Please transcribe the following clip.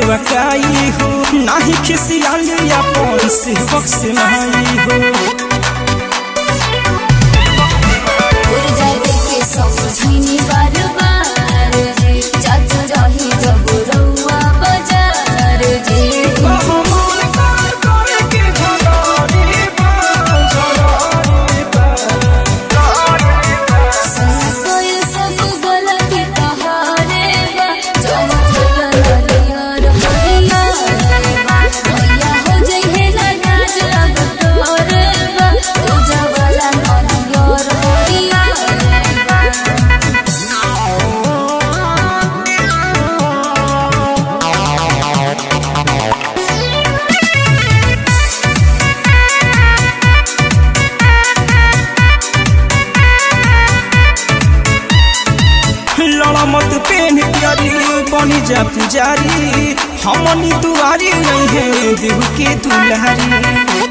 सेवकाई हो नाही खिसियाली अपन सेवक से माई हो समझनी बार बार जी जात रही जब रउआ बाजार जी मत पेन प्यारी बनी जा पुजारी हमनी दुआरी नहीं है देव के दुल्हारी।